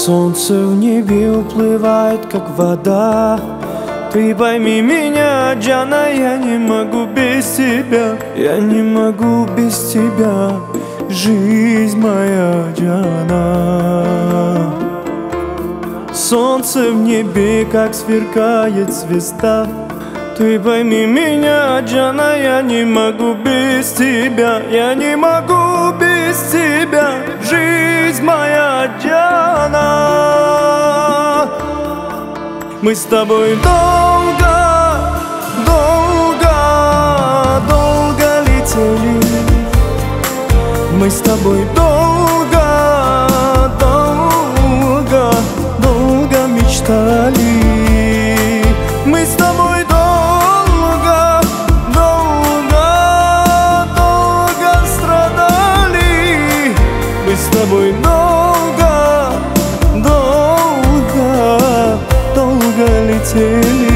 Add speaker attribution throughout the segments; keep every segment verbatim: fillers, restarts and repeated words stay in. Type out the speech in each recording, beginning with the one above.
Speaker 1: Солнце в небе уплывает, как вода. Ты пойми меня, Джана, я не могу без тебя. Я не могу без тебя, жизнь моя, Джана. Солнце в небе, как сверкает звезда. Ты пойми меня, Джана, я не могу без тебя. Я не могу без тебя, жизнь моя, Джана. Мы с тобой долго, долго, долго летели. Мы с тобой долго, долго, долго мечтали. Мы с тобой долго, долго, долго страдали. Мы с тобой долго, долго, долго летели.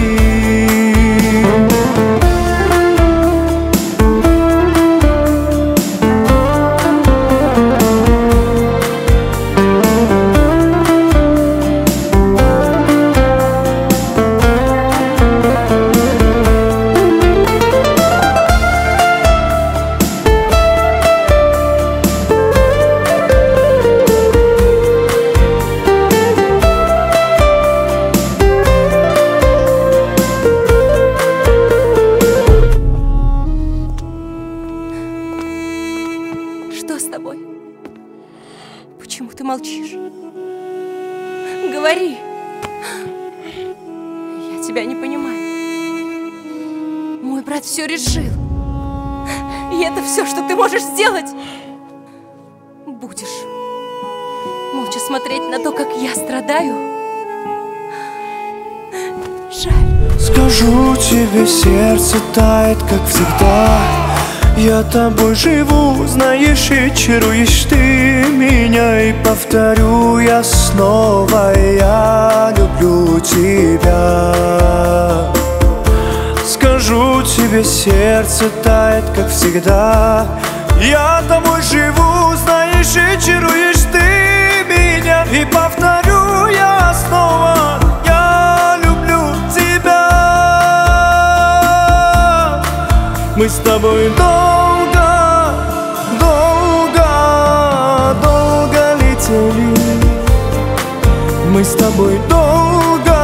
Speaker 2: Что с тобой? Почему ты молчишь? Говори! Я тебя не понимаю. Мой брат все решил. И это все, что ты можешь сделать. Будешь молча смотреть на то, как я страдаю. Жаль.
Speaker 1: Скажу тебе, сердце тает, как всегда. Я тобой живу, знаешь, и чаруешь ты меня. И повторю я снова, я люблю тебя. Скажу тебе, сердце тает, как всегда. Я тобой живу, знаешь, и чаруешь ты меня. И повторю я снова, я люблю тебя. Мы с тобой долго, долго, долго летели. Мы с тобой долго,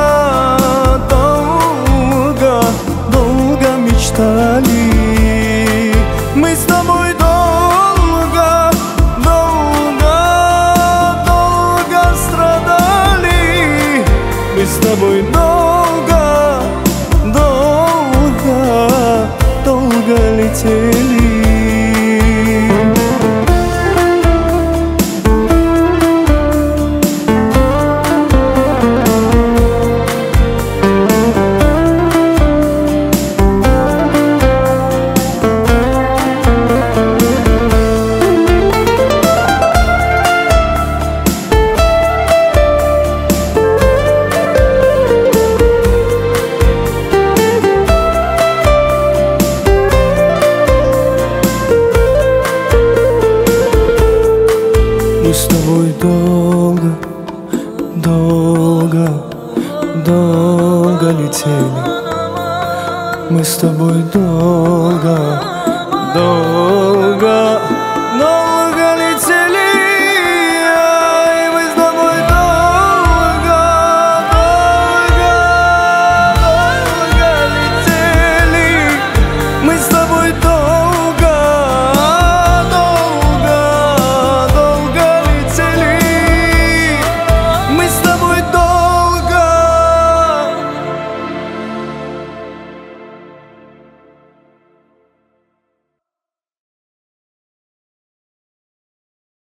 Speaker 1: долго, долго мечтали. Мы с тобой долго, долго, долго страдали. Мы с тобой долго, долго, долго летели. Мы с тобой долго, долго, долго летели. Мы с тобой долго, долго